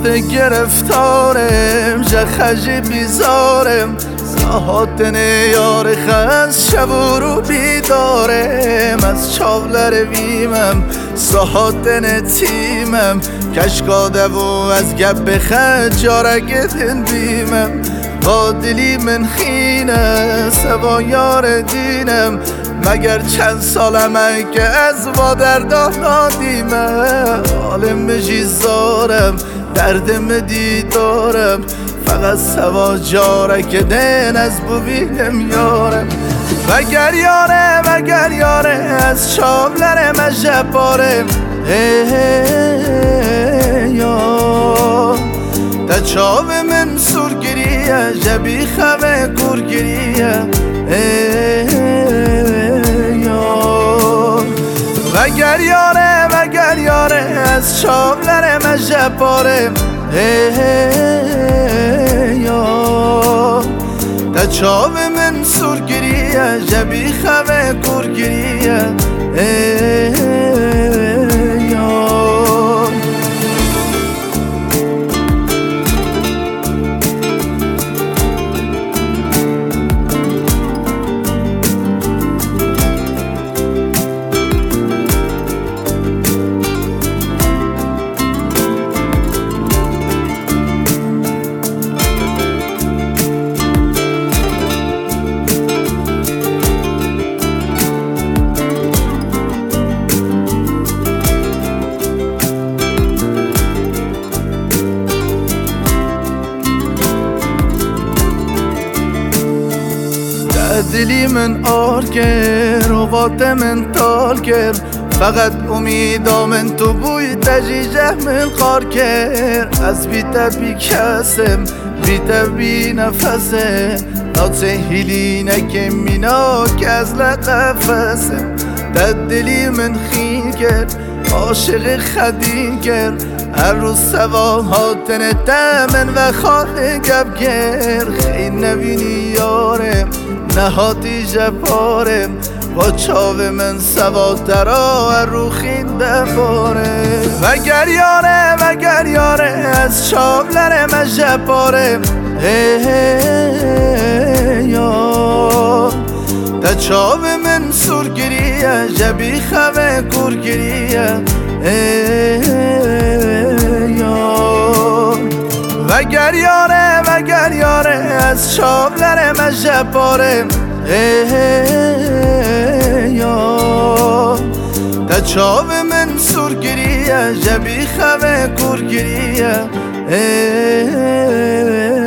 مرده گرفتارم جخجی بیزارم ساحاتن یار خز شب و رو بیدارم از چاولر ویمم ساحاتن تیمم کشکاده و از گپ خج جارگتن بیمم با دلی من خینه سوا یار دینم مگر چند سالمه که از با دردان نادیمه حالم بجی زارم دردم دیدارم فقط سوا جاره که دن از ببینم یارم وگر یاره از شاملرم از جبارم یا تا چاو من سرگریه جبی خواه گرگریه وگر یاره از شاملرم از جبارم تا چاو من سرگریه جبی خواه گرگریه دلی من آر کرد روات من تال کرد فقط امیدا من تو بوی تجیجه من قار کرد از بیتا بی کسم بیتا بی نفسم ناچه هیلی نکم مینا که از لقفسم دلی من خین کرد عاشق خدین کرد هر روز سوا هاتن تمن و خانه گب کرد خیلی نبینی یارم نهاتی جبارم با چاو من سوا ترا رو خینده بارم وگر یاره از چاولرم از جبارم تا چاو من سرگریه جبی خواه گرگریه وگر یاره از چاولرم از جبارم تا چاو من سرگریه جبی خواه گرگریه